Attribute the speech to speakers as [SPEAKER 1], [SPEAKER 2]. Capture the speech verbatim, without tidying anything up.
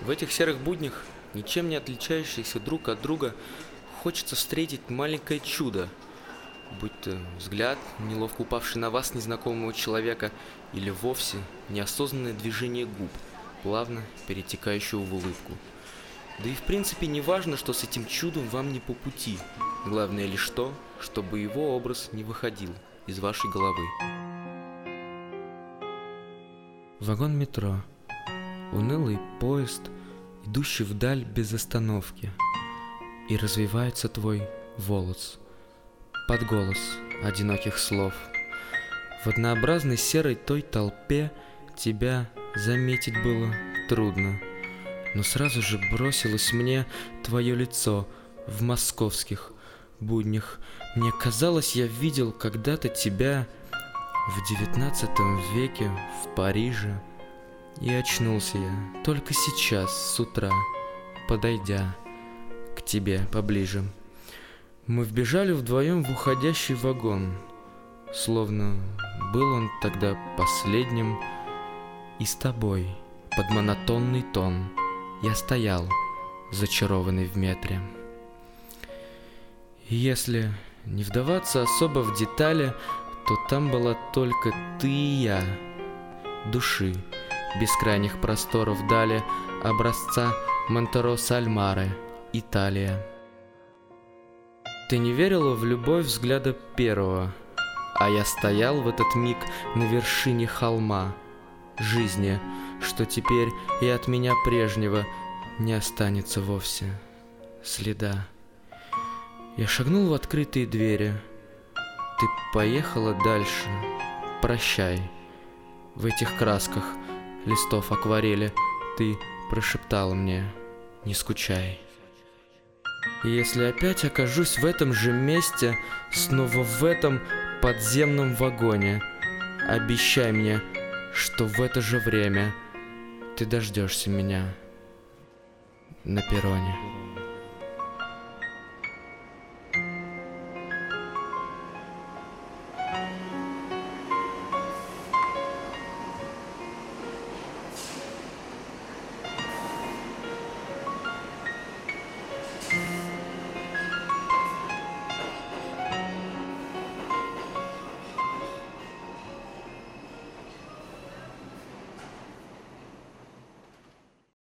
[SPEAKER 1] В этих серых буднях, ничем не отличающихся друг от друга, хочется встретить маленькое чудо, будь то взгляд, неловко упавший на вас незнакомого человека, или вовсе неосознанное движение губ, плавно перетекающего в улыбку. Да и в принципе не важно, что с этим чудом вам не по пути. Главное лишь то, чтобы его образ не выходил из вашей головы. Вагон метро. Унылый поезд, идущий вдаль без остановки. И развивается твой волос под голос одиноких слов. В однообразной серой той толпе тебя заметить было трудно. Но сразу же бросилось мне твое лицо в московских буднях. Мне казалось, я видел когда-то тебя в девятнадцатом веке в Париже. И очнулся я только сейчас, с утра, подойдя к тебе поближе. Мы вбежали вдвоем в уходящий вагон, словно был он тогда последним. И с тобой, под монотонный тон, я стоял, зачарованный в метре. И если не вдаваться особо в детали, то там была только ты и я, души, бескрайних просторов дали, образца Монтеро-Сальмаре, Италия. Ты не верила в любовь взгляда первого, а я стоял в этот миг на вершине холма жизни, что теперь и от меня прежнего не останется вовсе следа. Я шагнул в открытые двери. Ты поехала дальше. Прощай. В этих красках листов акварели ты прошептала мне: не скучай. И если опять окажусь в этом же месте, снова в этом подземном вагоне, обещай мне, что в это же время ты дождешься меня на перроне.